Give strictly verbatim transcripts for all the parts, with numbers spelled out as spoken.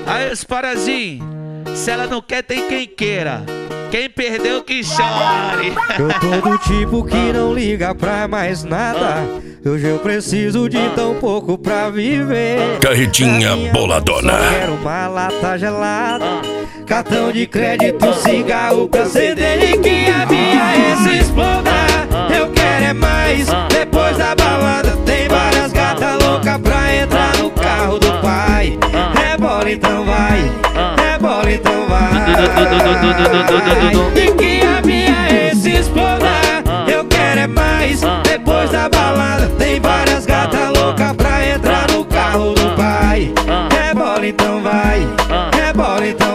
Aí os parazinhos, se ela não quer tem quem queira, quem perdeu que chore. Eu tô do tipo que não liga pra mais nada. Hoje eu preciso de tão pouco pra viver. Carretinha boladona. Só quero uma lata gelada, cartão de crédito, cigarro pra acender e que a minha se exploda. Eu quero é mais, depois da balada tem várias gatas loucas pra entrar no carro do pai. Rebola então vai, rebola então vai. E que a minha se exploda. Eu quero é mais, depois da balada tem várias gatas loucas pra entrar no carro do pai. Rebola então vai, rebola então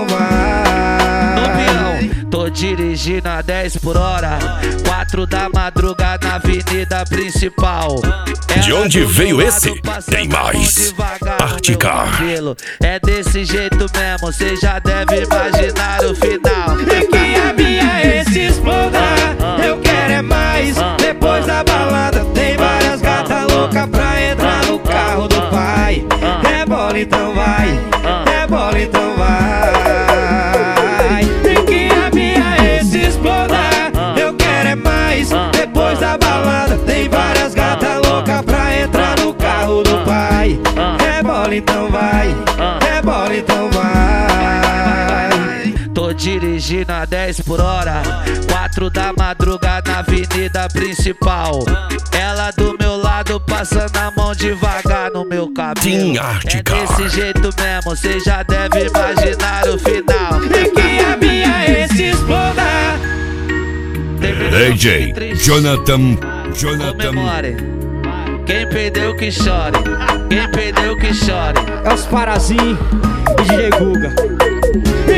vai. Tô dirigindo a dez por hora, quatro da madrugada na avenida principal. De onde veio esse? Tem mais. Articar. É desse jeito mesmo, cê já deve imaginar o final. E que a minha se exploda. Eu quero é mais, depois da balada tem várias gatas loucas pra entrar no carro do pai. Rebola então vai, rebola então vai. E que a minha se exploda. Eu quero é mais, depois da balada tem várias gatas loucas pra entrar no carro do pai. Rebola então vai, rebola então vai. Tô dirigindo a dez por hora, quatro da madrugada na avenida principal. Ela do meu lado passando a mão devagar no meu cabelo. É desse jeito mesmo, cê já deve imaginar o final. E que a minha se exploda. D J Jonathan, Jonathan. Comemore. Quem perdeu que chore, quem perdeu que chore. É os Parazinho e D J Guga.